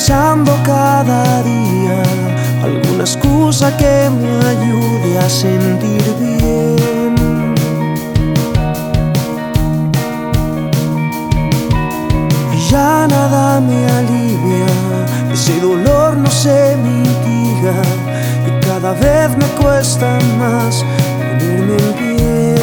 pensando cada día alguna excusa que me ayude a sentir bien. Y ya nada me alivia, ese dolor no se mitiga y cada vez me cuesta más ponerme en pie.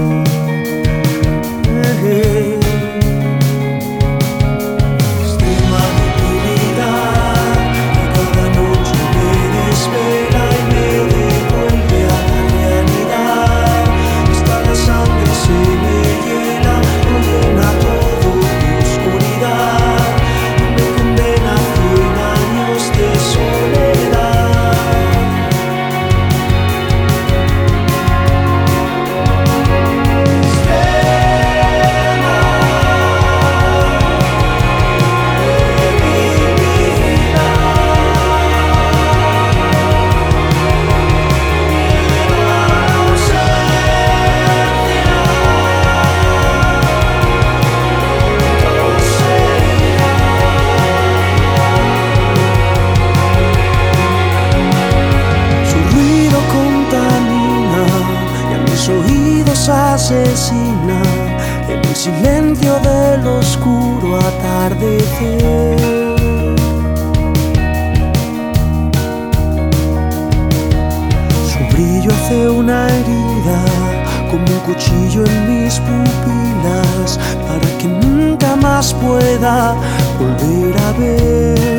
Asesina en el silencio del oscuro atardecer. Su brillo hace una herida como un cuchillo en mis pupilas para que nunca más pueda volver a ver.